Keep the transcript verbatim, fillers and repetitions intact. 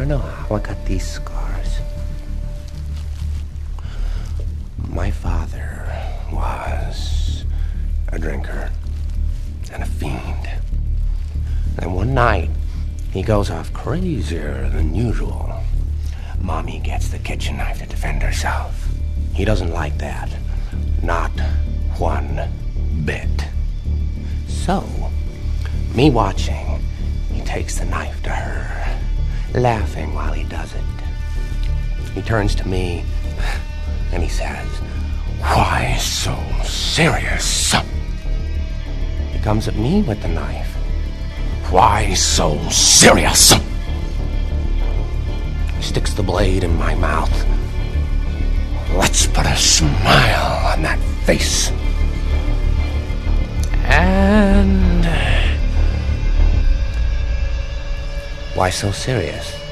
to know how I got these scars? My father was a drinker and a fiend. And one night, he goes off crazier than usual. Mommy gets the kitchen knife to defend herself. He doesn't like that. Not one bit. So, me watching, he takes the knife to her, laughing while he does it. He turns to me, and he says, "Why so serious?" He comes at me with the knife. "Why so serious?" He sticks the blade in my mouth. "Let's put a smile on that face." And... why so serious?